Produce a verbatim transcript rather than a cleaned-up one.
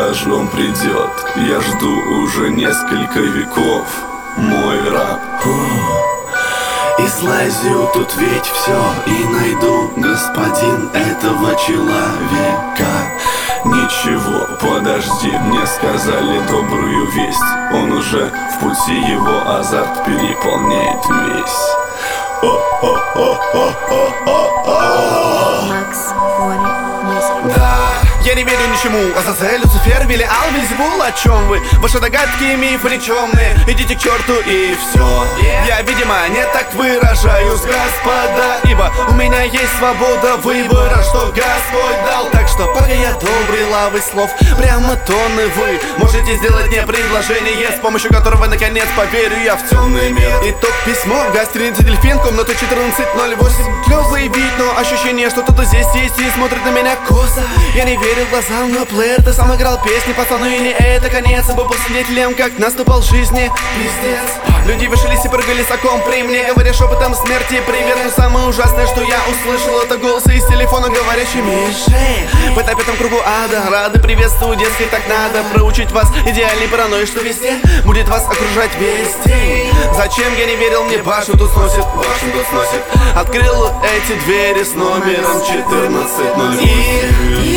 когда же он придет? Я жду уже несколько веков, мой раб. Излазю тут ведь все и найду, господин, этого человека. Ничего, подожди, мне сказали добрую весть. Он уже в пути, его азарт переполняет весь. Да, я не верю ничему. Азазель, Люцифер, Велиал, Вельзевул, о чем вы? Ваши догадки, мифы никчемные. Идите к черту и все. Я, видимо, не так выражаюсь, господа, ибо у меня есть свобода выбора, что Господь дал. Так что пока я добрый лавы слов, прямо тонны вы можете сделать мне предложение, с помощью которого наконец поверю я в темный мир. Итог письмо, гостиница Дельфин, комната четырнадцать ноль восемь. Клёвый вид, но ощущение, что кто-то здесь есть и смотрит на меня косо. Я не верил глазам, но плеер, ты сам играл песни, пацаны, и не это конец. Был свидетелем, как наступал жизни пиздец. Люди вышились и прыгали соком при мне, говоря шепотом смерти привет. Но самое ужасное, что я услышал, это голос из телефона, говорящий: Мишель, в этом кругу ада, рады приветствую, дескать, так надо проучить вас идеальной паранойей, что везде будет вас окружать весь день. Зачем я не верил, мне башню тут сносит, башню тут сносит. Открыл эти двери с номером четырнадцать ноль восемь.